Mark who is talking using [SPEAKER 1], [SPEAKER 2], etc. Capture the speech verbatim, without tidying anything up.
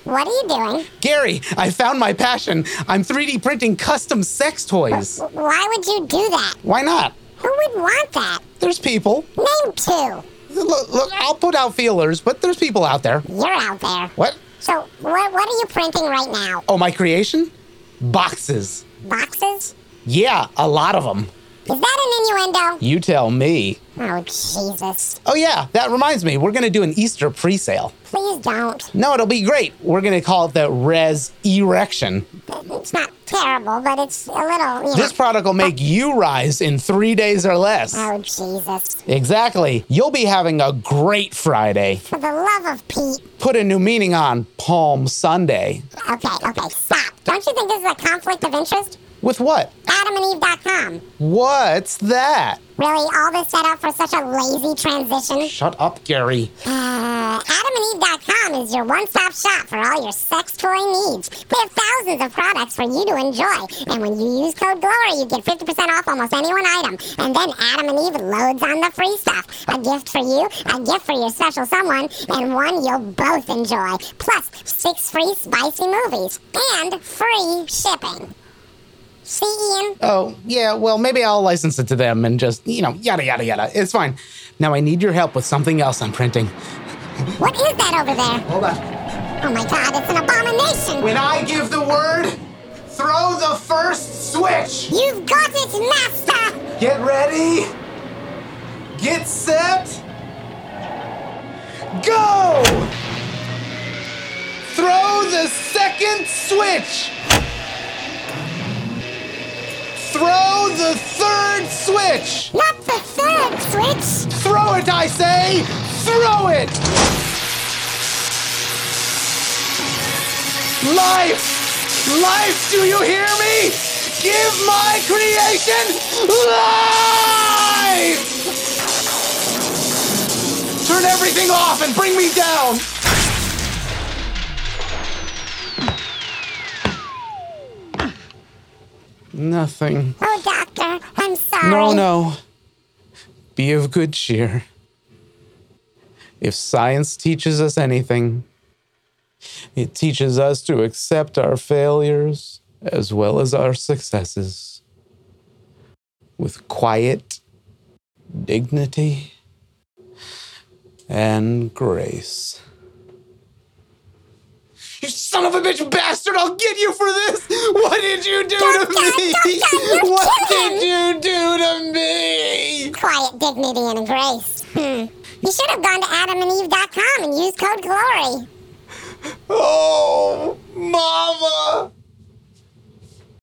[SPEAKER 1] What are you doing?
[SPEAKER 2] Gary, I found my passion. I'm three D printing custom sex toys.
[SPEAKER 1] Why would you do that?
[SPEAKER 2] Why not?
[SPEAKER 1] Who would want that?
[SPEAKER 2] There's people.
[SPEAKER 1] Name two.
[SPEAKER 2] Look, look, I'll put out feelers, but there's people out there.
[SPEAKER 1] You're out there.
[SPEAKER 2] What?
[SPEAKER 1] So, what, what are you printing right now?
[SPEAKER 2] Oh, my creation? Boxes.
[SPEAKER 1] Boxes?
[SPEAKER 2] Yeah, a lot of them.
[SPEAKER 1] Is that an innuendo?
[SPEAKER 2] You tell me.
[SPEAKER 1] Oh, Jesus.
[SPEAKER 2] Oh, yeah, that reminds me. We're going to do an Easter pre-sale.
[SPEAKER 1] Please don't.
[SPEAKER 2] No, it'll be great. We're going to call it the Res Erection.
[SPEAKER 1] It's not terrible, but it's a little, you know.
[SPEAKER 2] This product will make you rise in three days or less.
[SPEAKER 1] Oh, Jesus.
[SPEAKER 2] Exactly. You'll be having a great Friday.
[SPEAKER 1] For the love of Pete.
[SPEAKER 2] Put a new meaning on Palm Sunday.
[SPEAKER 1] Okay, okay, stop. Don't you think this is a conflict of interest?
[SPEAKER 2] With what?
[SPEAKER 1] Adam and Eve dot com.
[SPEAKER 2] What's that?
[SPEAKER 1] Really, all this set up for such a lazy transition?
[SPEAKER 2] Shut up, Gary.
[SPEAKER 1] Uh, Adam and Eve dot com is your one-stop shop for all your sex toy needs. We have thousands of products for you to enjoy. And when you use code GLORY, you get fifty percent off almost any one item. And then Adam and Eve loads on the free stuff. A gift for you, a gift for your special someone, and one you'll both enjoy. Plus, six free spicy movies. And free shipping. See, Ian?
[SPEAKER 2] Oh, yeah, well, maybe I'll license it to them and just, you know, yada, yada, yada. It's fine. Now I need your help with something else I'm printing.
[SPEAKER 1] What is that over there?
[SPEAKER 2] Hold on.
[SPEAKER 1] Oh my God, it's an abomination.
[SPEAKER 2] When I give the word, throw the first switch.
[SPEAKER 1] You've got it, master.
[SPEAKER 2] Get ready. Get set. Go! Throw the second switch. Throw the third switch!
[SPEAKER 1] Not the third switch!
[SPEAKER 2] Throw it, I say! Throw it! Life! Life, do you hear me? Give my creation life! Turn everything off and bring me down! Nothing.
[SPEAKER 1] Oh, Doctor, I'm sorry.
[SPEAKER 2] No, no. Be of good cheer. If science teaches us anything, it teaches us to accept our failures as well as our successes with quiet dignity and grace. You son of a bitch bastard, I'll get you for this! What did you do
[SPEAKER 1] Don't
[SPEAKER 2] to
[SPEAKER 1] die,
[SPEAKER 2] me?
[SPEAKER 1] don't die, you're
[SPEAKER 2] What
[SPEAKER 1] kidding.
[SPEAKER 2] did you do to me?
[SPEAKER 1] Quiet dignity and grace. Hmm. You should have gone to Adam and Eve dot com and used code GLORY.